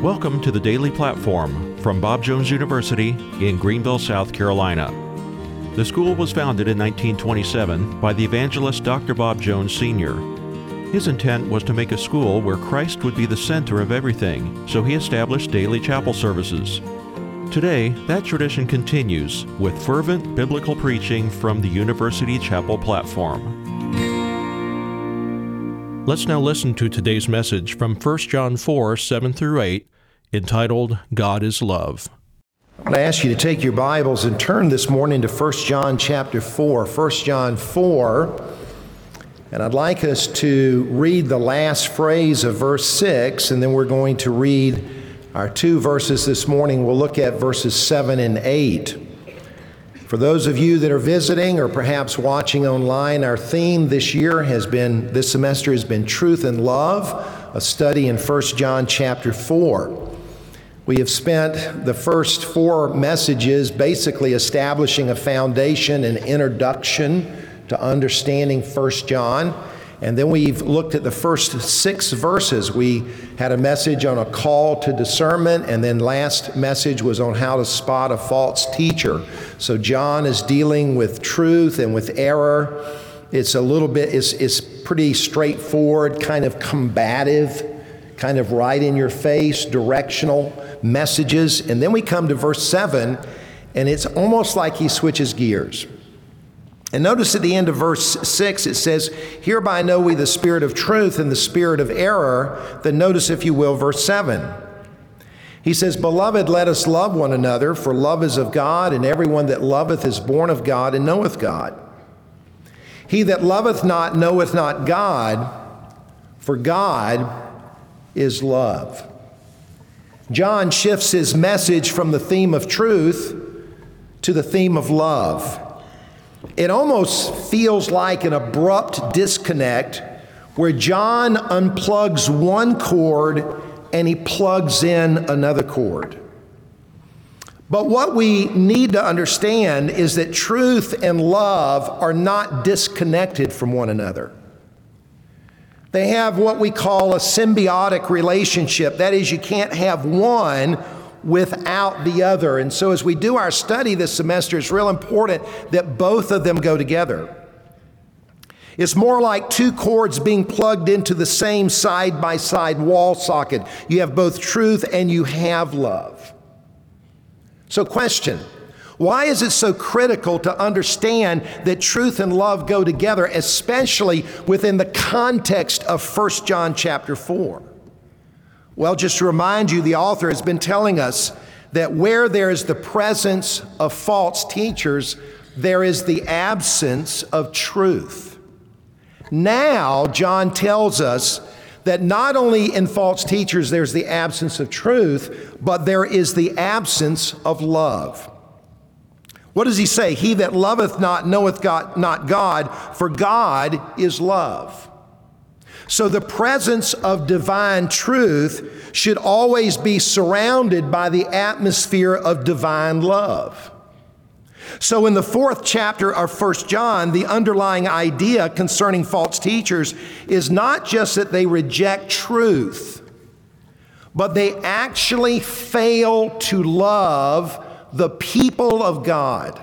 Welcome to the Daily Platform from Bob Jones University in Greenville, South Carolina. The school was founded in 1927 by the evangelist Dr. Bob Jones Sr. His intent was to make a school where Christ would be the center of everything, so he established daily chapel services. Today, that tradition continues with fervent biblical preaching from the University Chapel platform. Let's now listen to today's message from 1 John 4, 7 through 8, entitled, God is Love. I want to ask you to take your Bibles and turn this morning to 1 John chapter 4. 1 John 4, and I'd like us to read the last phrase of verse 6, and then we're going to read our two verses this morning. We'll look at verses 7 and 8. For those of you that are visiting or perhaps watching online, our theme this semester has been Truth and Love, a study in 1 John chapter 4. We have spent the first four messages basically establishing a foundation and introduction to understanding 1 John. And then we've looked at the first 6 verses. We had a message on a call to discernment, and then last message was on how to spot a false teacher. So John is dealing with truth and with error. It's pretty straightforward, kind of combative, kind of right in your face, directional messages. And then we come to verse 7, and it's almost like he switches gears. And notice at the end of verse 6, it says, hereby know we the spirit of truth and the spirit of error. Then notice, if you will, verse 7. He says, beloved, let us love one another, for love is of God, and everyone that loveth is born of God and knoweth God. He that loveth not knoweth not God, for God is love. John shifts his message from the theme of truth to the theme of love. It almost feels like an abrupt disconnect where John unplugs one cord and he plugs in another cord. But what we need to understand is that truth and love are not disconnected from one another. They have what we call a symbiotic relationship. That is, you can't have one without the other. And so as we do our study this semester, it's real important that both of them go together. It's more like two cords being plugged into the same side-by-side wall socket. You have both truth and you have love. So question, why is it so critical to understand that truth and love go together, especially within the context of 1 John chapter 4? Well, just to remind you, the author has been telling us that where there is the presence of false teachers, there is the absence of truth. Now, John tells us that not only in false teachers there's the absence of truth, but there is the absence of love. What does he say? He that loveth not knoweth God, not God, for God is love. So the presence of divine truth should always be surrounded by the atmosphere of divine love. So in the 4th chapter of 1 John, the underlying idea concerning false teachers is not just that they reject truth, but they actually fail to love the people of God.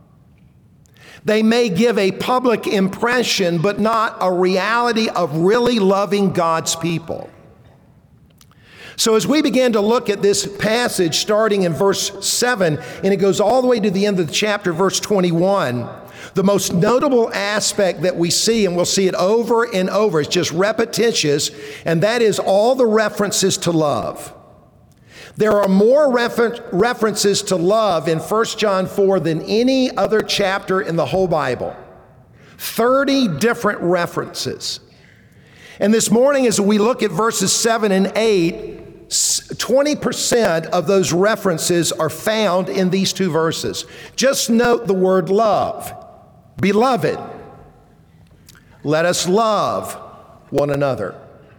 They may give a public impression, but not a reality of really loving God's people. So as we begin to look at this passage, starting in verse 7, and it goes all the way to the end of the chapter, verse 21, the most notable aspect that we see, and we'll see it over and over, it's just repetitious, and that is all the references to love. There are more references to love in 1 John 4 than any other chapter in the whole Bible. 30 different references. And this morning, as we look at verses 7 and 8, 20% of those references are found in these two verses. Just note the word love. Beloved, let us love one another.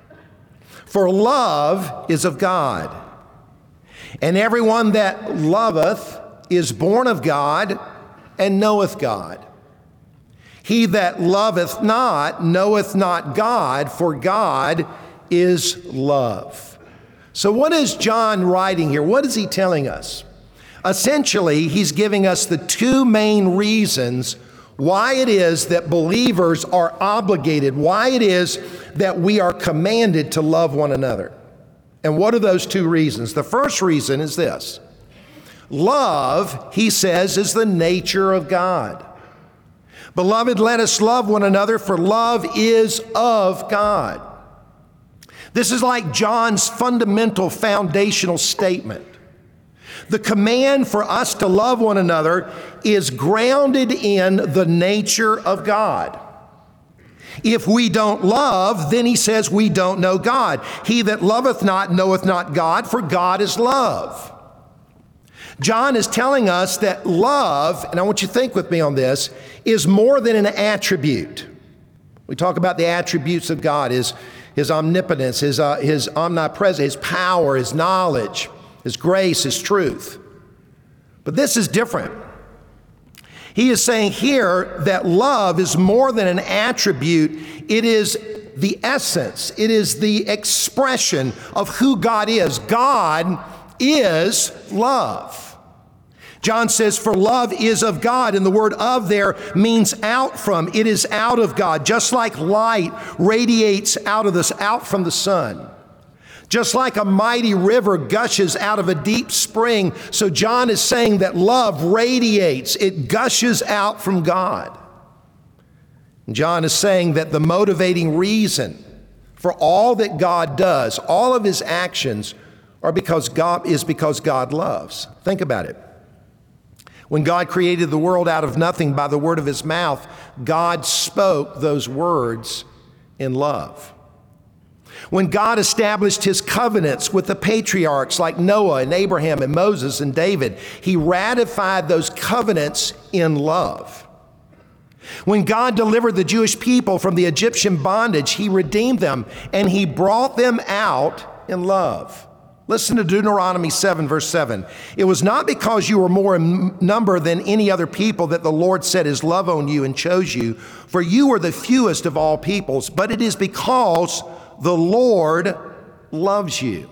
For love is of God. And everyone that loveth is born of God and knoweth God. He that loveth not knoweth not God, for God is love. So what is John writing here? What is he telling us? Essentially, he's giving us the two main reasons why it is that believers are obligated, why it is that we are commanded to love one another. And what are those two reasons? The first reason is this. Love, he says, is the nature of God. Beloved, let us love one another, for love is of God. This is like John's fundamental foundational statement. The command for us to love one another is grounded in the nature of God. If we don't love, then he says we don't know God. He that loveth not knoweth not God, for God is love. John is telling us that love, and I want you to think with me on this, is more than an attribute. We talk about the attributes of God, his omnipotence, his omnipresence, his power, his knowledge, his grace, his truth. But this is different. He is saying here that love is more than an attribute. It is the essence. It is the expression of who God is. God is love. John says, for love is of God, and the word of there means out from. It is out of God, just like light radiates out from the sun. Just like a mighty river gushes out of a deep spring, so John is saying that love radiates, it gushes out from God. And John is saying that the motivating reason for all that God does, all of his actions, are because God loves. Think about it. When God created the world out of nothing by the word of his mouth, God spoke those words in love. When God established his covenants with the patriarchs like Noah and Abraham and Moses and David, he ratified those covenants in love. When God delivered the Jewish people from the Egyptian bondage, he redeemed them and he brought them out in love. Listen to Deuteronomy 7, verse 7. It was not because you were more in number than any other people that the Lord set his love on you and chose you, for you were the fewest of all peoples, but it is because the Lord loves you.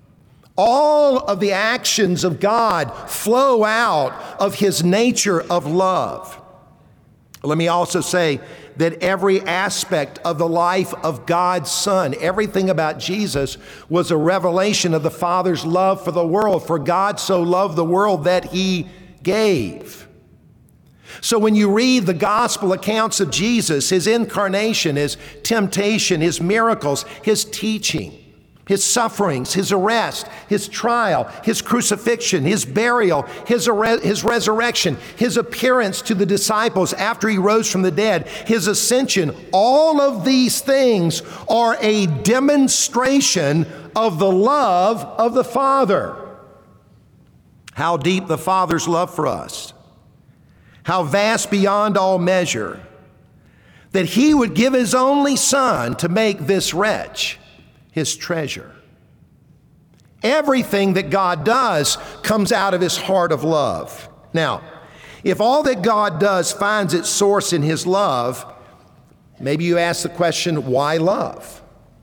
All of the actions of God flow out of his nature of love. Let me also say that every aspect of the life of God's Son, everything about Jesus, was a revelation of the Father's love for the world. For God so loved the world that he gave. So when you read the gospel accounts of Jesus, his incarnation, his temptation, his miracles, his teaching, his sufferings, his arrest, his trial, his crucifixion, his burial, his resurrection, his appearance to the disciples after he rose from the dead, his ascension, all of these things are a demonstration of the love of the Father. How deep the Father's love for us. How vast beyond all measure, that he would give his only Son to make this wretch his treasure. Everything that God does comes out of his heart of love. Now, if all that God does finds its source in his love, maybe you ask the question, why love?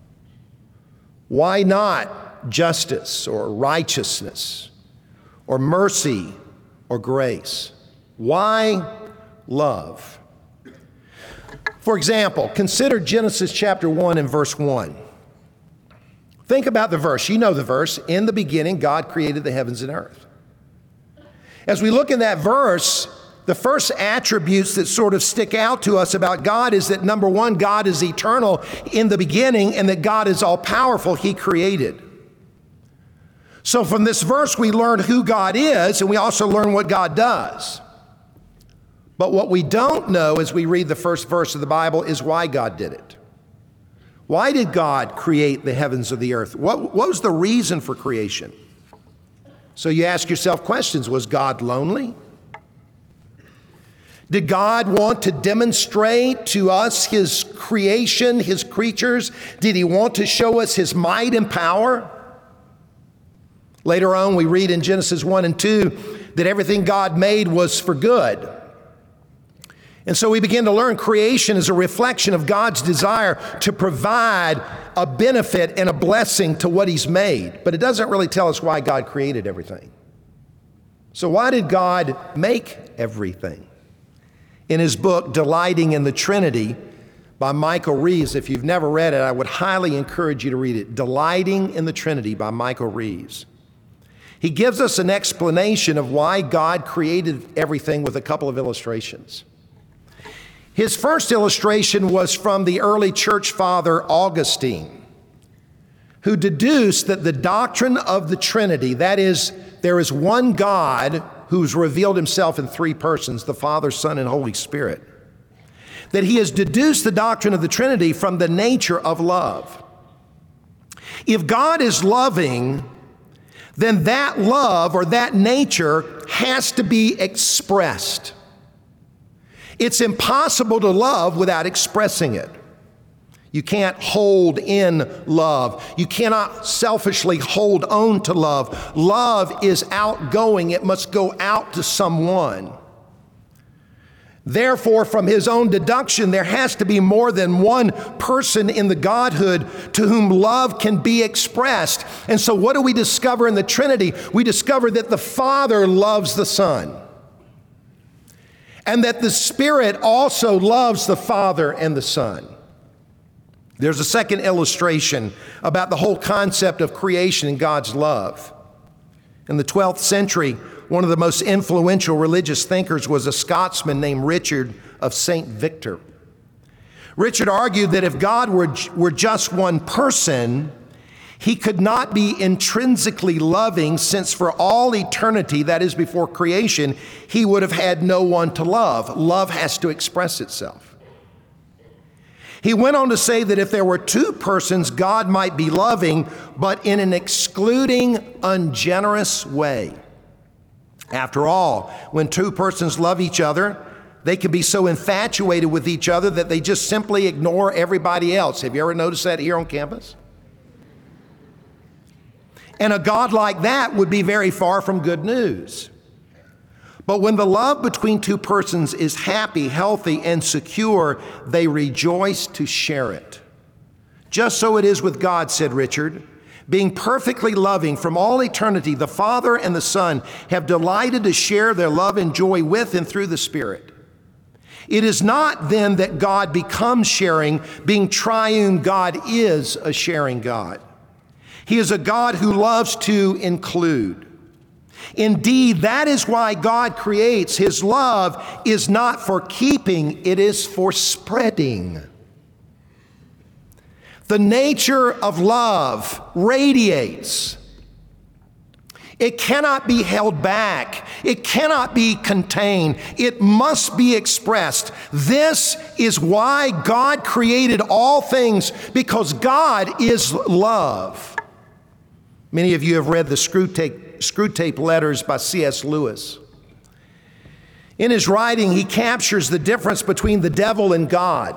Why not justice or righteousness or mercy or grace? Why love? For example, consider Genesis chapter 1 and verse 1. Think about the verse. You know the verse. In the beginning, God created the heavens and earth. As we look in that verse, the first attributes that sort of stick out to us about God is that, number one, God is eternal in the beginning, and that God is all-powerful. He created. So from this verse, we learn who God is, and we also learn what God does. But what we don't know as we read the first verse of the Bible is why God did it. Why did God create the heavens or the earth? What was the reason for creation? So you ask yourself questions. Was God lonely? Did God want to demonstrate to us his creation, his creatures? Did he want to show us his might and power? Later on, we read in Genesis 1 and 2 that everything God made was for good. And so we begin to learn creation is a reflection of God's desire to provide a benefit and a blessing to what He's made. But it doesn't really tell us why God created everything. So why did God make everything? In his book, Delighting in the Trinity, by Michael Reeves, if you've never read it, I would highly encourage you to read it. Delighting in the Trinity by Michael Reeves. He gives us an explanation of why God created everything with a couple of illustrations. His first illustration was from the early church father Augustine, who deduced that the doctrine of the Trinity, that is, there is one God who's revealed himself in three persons, the Father, Son, and Holy Spirit, that he has deduced the doctrine of the Trinity from the nature of love. If God is loving, then that love or that nature has to be expressed. It's impossible to love without expressing it. You can't hold in love. You cannot selfishly hold on to love. Love is outgoing. It must go out to someone. Therefore, from his own deduction, there has to be more than one person in the Godhood to whom love can be expressed. And so what do we discover in the Trinity? We discover that the Father loves the Son, and that the Spirit also loves the Father and the Son. There's a second illustration about the whole concept of creation and God's love. In the 12th century, one of the most influential religious thinkers was a Scotsman named Richard of St. Victor. Richard argued that if God were just one person, he could not be intrinsically loving, since for all eternity, that is before creation, he would have had no one to love. Love has to express itself. He went on to say that if there were two persons, God might be loving, but in an excluding, ungenerous way. After all, when two persons love each other, they can be so infatuated with each other that they just simply ignore everybody else. Have you ever noticed that here on campus? And a God like that would be very far from good news. But when the love between two persons is happy, healthy, and secure, they rejoice to share it. Just so it is with God, said Richard. Being perfectly loving from all eternity, the Father and the Son have delighted to share their love and joy with and through the Spirit. It is not then that God becomes sharing. Being triune, God is a sharing God. He is a God who loves to include. Indeed, that is why God creates. His love is not for keeping, it is for spreading. The nature of love radiates. It cannot be held back. It cannot be contained. It must be expressed. This is why God created all things, because God is love. Many of you have read the Screwtape Letters by C.S. Lewis. In his writing, he captures the difference between the devil and God.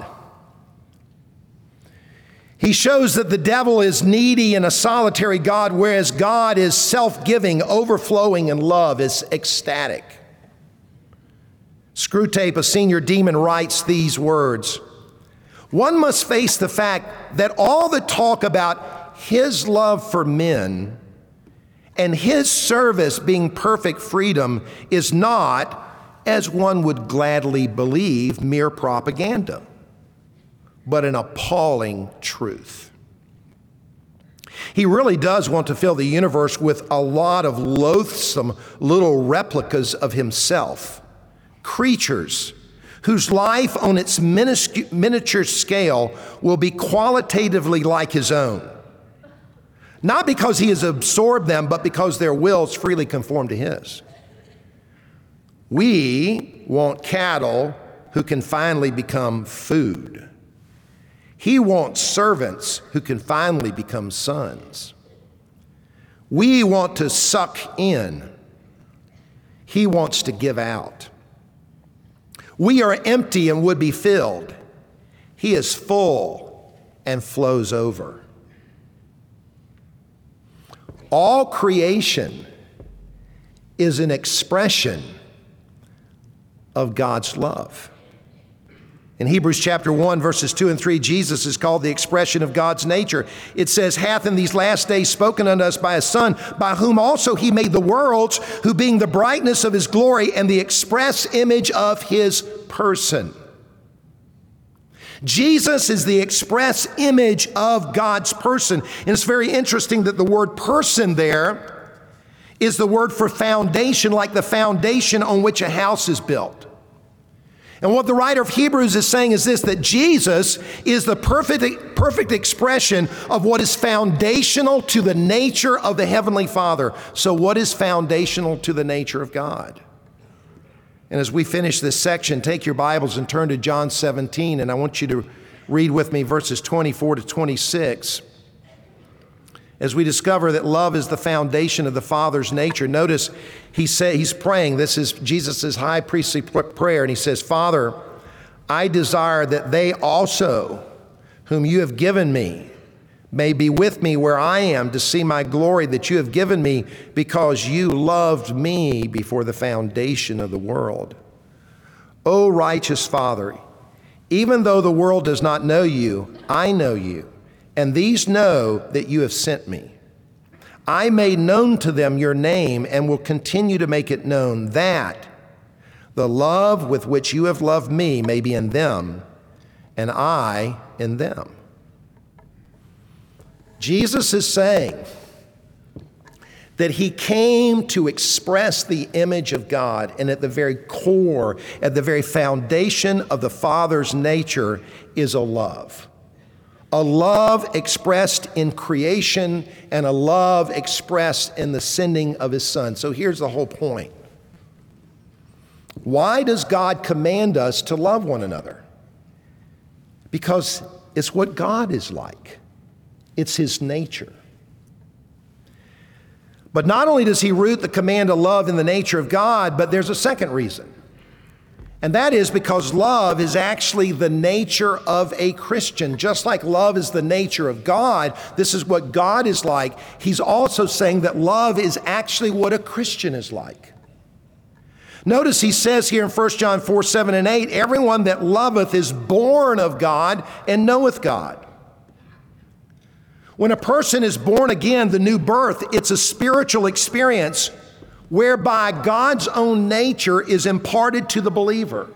He shows that the devil is needy and a solitary God, whereas God is self-giving, overflowing in love, is ecstatic. Screwtape, a senior demon, writes these words: "One must face the fact that all the talk about his love for men and his service being perfect freedom is not, as one would gladly believe, mere propaganda, but an appalling truth. He really does want to fill the universe with a lot of loathsome little replicas of himself, creatures whose life on its miniature scale will be qualitatively like his own. Not because he has absorbed them, but because their wills freely conform to his. We want cattle who can finally become food. He wants servants who can finally become sons. We want to suck in. He wants to give out. We are empty and would be filled. He is full and flows over. All creation is an expression of God's love. In Hebrews chapter 1, verses 2 and 3, Jesus is called the expression of God's nature. It says, hath in these last days spoken unto us by a Son, by whom also he made the worlds, who being the brightness of his glory and the express image of his person. Jesus is the express image of God's person. And it's very interesting that the word person there is the word for foundation, like the foundation on which a house is built. And what the writer of Hebrews is saying is this, that Jesus is the perfect expression of what is foundational to the nature of the Heavenly Father. So what is foundational to the nature of God? And as we finish this section, take your Bibles and turn to John 17, and I want you to read with me verses 24 to 26. As we discover that love is the foundation of the Father's nature, notice he's praying. This is Jesus' high priestly prayer, and he says, Father, I desire that they also, whom you have given me, may be with me where I am to see my glory that you have given me because you loved me before the foundation of the world. O righteous Father, even though the world does not know you, I know you. And these know that you have sent me. I made known to them your name and will continue to make it known, that the love with which you have loved me may be in them and I in them. Jesus is saying that he came to express the image of God, and at the very core, at the very foundation of the Father's nature is a love. A love expressed in creation and a love expressed in the sending of his Son. So here's the whole point. Why does God command us to love one another? Because it's what God is like. It's his nature. But not only does he root the command to love in the nature of God, but there's a second reason. And that is because love is actually the nature of a Christian. Just like love is the nature of God, this is what God is like. He's also saying that love is actually what a Christian is like. Notice he says here in 1 John 4, 7 and 8, everyone that loveth is born of God and knoweth God. When a person is born again, the new birth, it's a spiritual experience whereby God's own nature is imparted to the believer.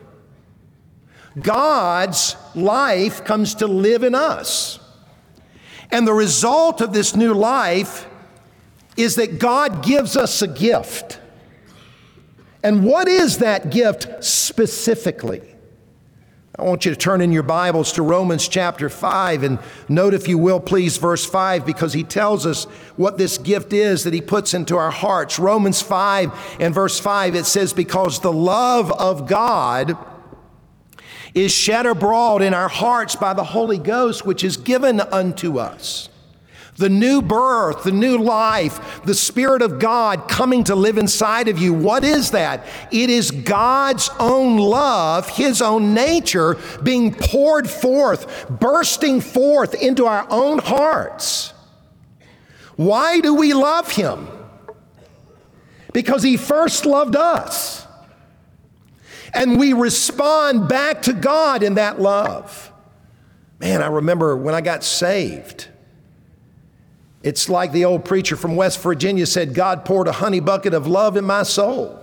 God's life comes to live in us. And the result of this new life is that God gives us a gift. And what is that gift specifically? I want you to turn in your Bibles to Romans chapter 5 and note, if you will, please, verse 5, because he tells us what this gift is that he puts into our hearts. Romans 5 and verse 5, it says, because the love of God is shed abroad in our hearts by the Holy Ghost, which is given unto us. The new birth, the new life, the Spirit of God coming to live inside of you. What is that? It is God's own love, his own nature being poured forth, bursting forth into our own hearts. Why do we love him? Because he first loved us. And we respond back to God in that love. Man, I remember when I got saved. It's like the old preacher from West Virginia said, God poured a honey bucket of love in my soul.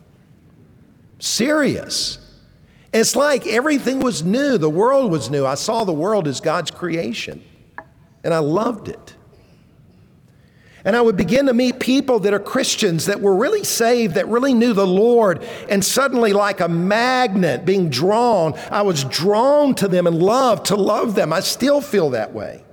Serious. It's like everything was new. The world was new. I saw the world as God's creation, and I loved it. And I would begin to meet people that are Christians that were really saved, that really knew the Lord, and suddenly, like a magnet being drawn, I was drawn to them and loved to love them. I still feel that way.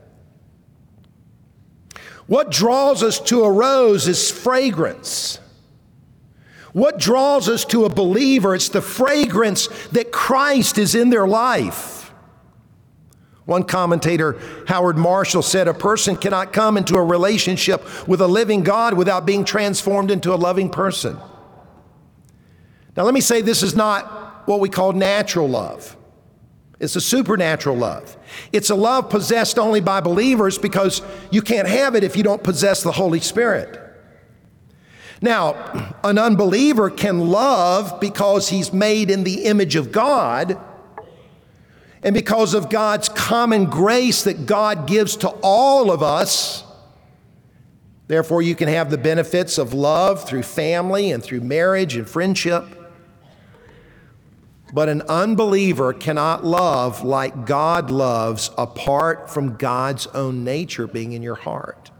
What draws us to a rose is fragrance. What draws us to a believer, it's the fragrance that Christ is in their life. One commentator, Howard Marshall, said, a person cannot come into a relationship with a living God without being transformed into a loving person. Now let me say, this is not what we call natural love. It's a supernatural love. It's a love possessed only by believers, because you can't have it if you don't possess the Holy Spirit. Now, an unbeliever can love because he's made in the image of God, And because of God's common grace that God gives to all of us, therefore you can have the benefits of love through family and through marriage and friendship. But an unbeliever cannot love like God loves apart from God's own nature being in your heart.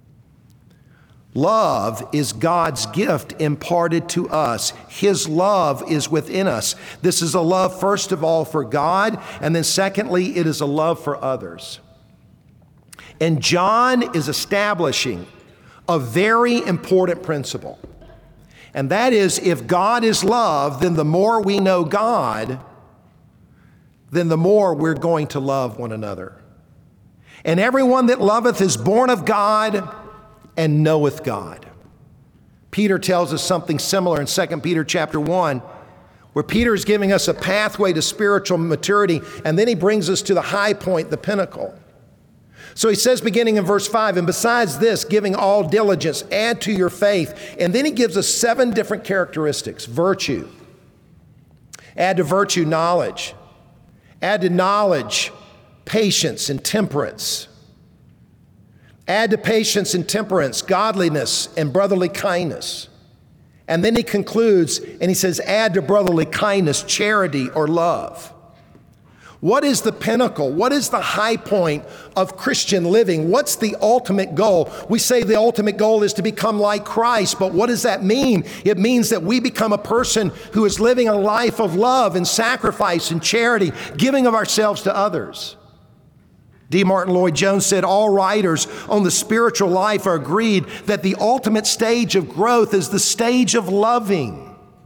Love is God's gift imparted to us. His love is within us. This is a love, first of all, for God, and then secondly, it is a love for others. And John is establishing a very important principle. And that is, if God is love, then the more we know God, then the more we're going to love one another. And everyone that loveth is born of God and knoweth God. Peter tells us something similar in 2 Peter chapter 1, where Peter is giving us a pathway to spiritual maturity, and then he brings us to the high point, the pinnacle. So he says, beginning in verse 5, and besides this, giving all diligence, add to your faith. And then he gives us 7 different characteristics. Virtue. Add to virtue knowledge. Add to knowledge patience and temperance. Add to patience and temperance godliness and brotherly kindness. And then he concludes and he says, add to brotherly kindness charity or love. What is the pinnacle? What is the high point of Christian living? What's the ultimate goal? We say the ultimate goal is to become like Christ, but what does that mean? It means that we become a person who is living a life of love and sacrifice and charity, giving of ourselves to others. D. Martin Lloyd-Jones said, all writers on the spiritual life are agreed that the ultimate stage of growth is the stage of loving.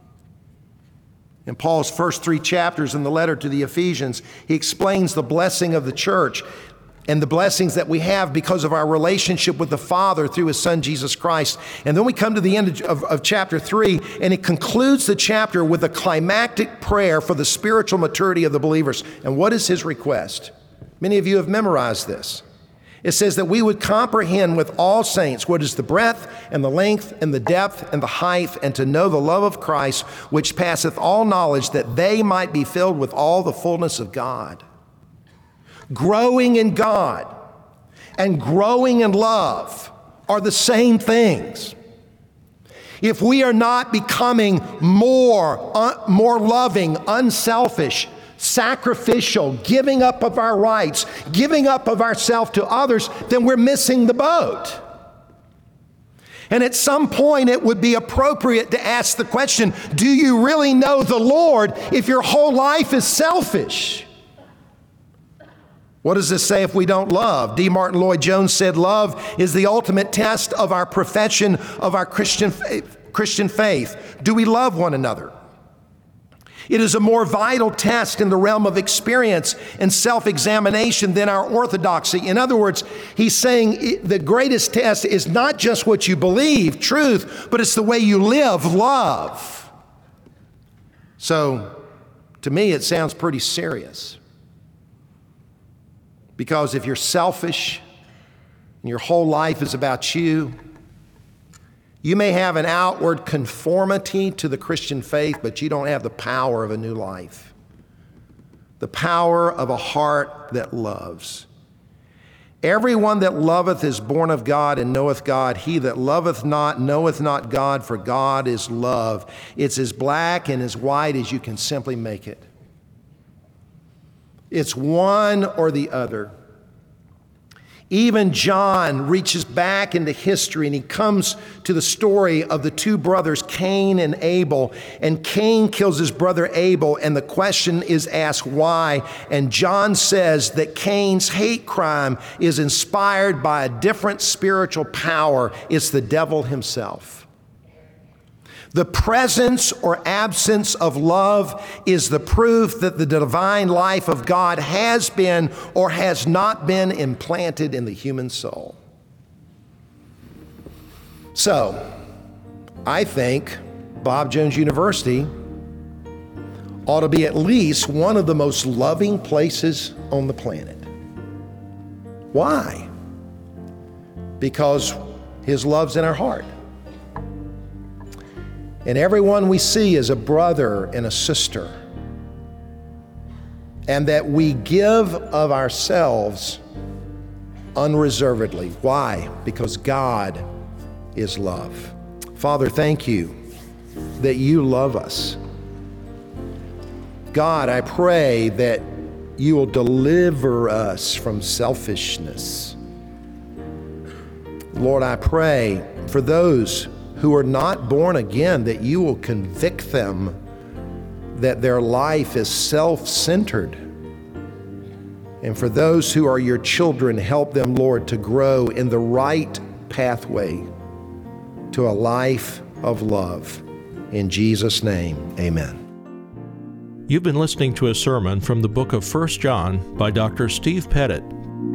In Paul's first 3 chapters in the letter to the Ephesians, he explains the blessing of the church and the blessings that we have because of our relationship with the Father through His Son, Jesus Christ. And then we come to the end of chapter 3, and it concludes the chapter with a climactic prayer for the spiritual maturity of the believers. And what is his request? Many of you have memorized this. It says that we would comprehend with all saints what is the breadth and the length and the depth and the height, and to know the love of Christ, which passeth all knowledge, that they might be filled with all the fullness of God. Growing in God and growing in love are the same things. If we are not becoming more loving, unselfish, sacrificial, giving up of our rights, giving up of ourselves to others, then we're missing the boat. And at some point it would be appropriate to ask the question, do you really know the Lord if your whole life is selfish? What does this say if we don't love? D. Martin Lloyd-Jones said, love is the ultimate test of our profession of our Christian faith. Do we love one another? It is a more vital test in the realm of experience and self-examination than our orthodoxy. In other words, he's saying the greatest test is not just what you believe, truth, but it's the way you live, love. So, to me, it sounds pretty serious. Because if you're selfish and your whole life is about you, you may have an outward conformity to the Christian faith, but you don't have the power of a new life. The power of a heart that loves. Everyone that loveth is born of God and knoweth God. He that loveth not knoweth not God, for God is love. It's as black and as white as you can simply make it. It's one or the other. Even John reaches back into history and he comes to the story of the 2 brothers, Cain and Abel. And Cain kills his brother Abel, and the question is asked why. And John says that Cain's hate crime is inspired by a different spiritual power. It's the devil himself. The presence or absence of love is the proof that the divine life of God has been or has not been implanted in the human soul. So, I think Bob Jones University ought to be at least one of the most loving places on the planet. Why? Because His love's in our heart. And everyone we see is a brother and a sister. and that we give of ourselves unreservedly. Why? Because God is love. Father, thank you that you love us. God, I pray that you will deliver us from selfishness. Lord, I pray for those who are not born again, that you will convict them that their life is self-centered. And for those who are your children, help them, Lord, to grow in the right pathway to a life of love. In Jesus' name, amen. You've been listening to a sermon from the book of 1 John by Dr. Steve Pettit.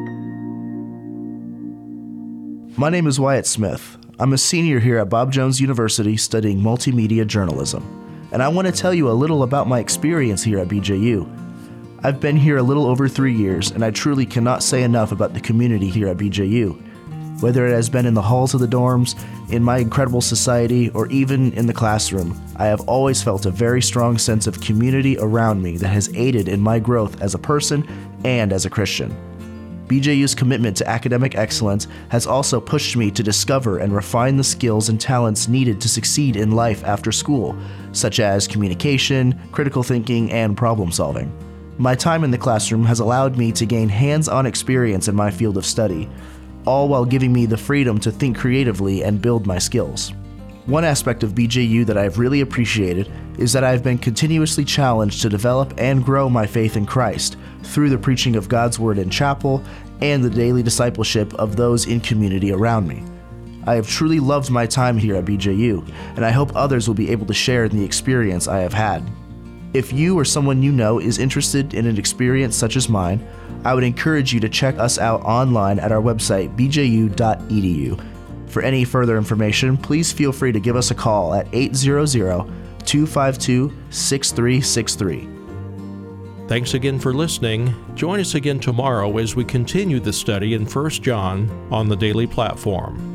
My name is Wyatt Smith. I'm a senior here at Bob Jones University studying multimedia journalism, and I want to tell you a little about my experience here at BJU. I've been here a little over 3 years, and I truly cannot say enough about the community here at BJU. Whether it has been in the halls of the dorms, in my incredible society, or even in the classroom, I have always felt a very strong sense of community around me that has aided in my growth as a person and as a Christian. BJU's commitment to academic excellence has also pushed me to discover and refine the skills and talents needed to succeed in life after school, such as communication, critical thinking, and problem solving. My time in the classroom has allowed me to gain hands-on experience in my field of study, all while giving me the freedom to think creatively and build my skills. One aspect of BJU that I've really appreciated is that I've been continuously challenged to develop and grow my faith in Christ through the preaching of God's Word in chapel and the daily discipleship of those in community around me. I have truly loved my time here at BJU, and I hope others will be able to share in the experience I have had. If you or someone you know is interested in an experience such as mine, I would encourage you to check us out online at our website, bju.edu. For any further information, please feel free to give us a call at 800-252-6363. Thanks again for listening. Join us again tomorrow as we continue the study in 1 John on the Daily Platform.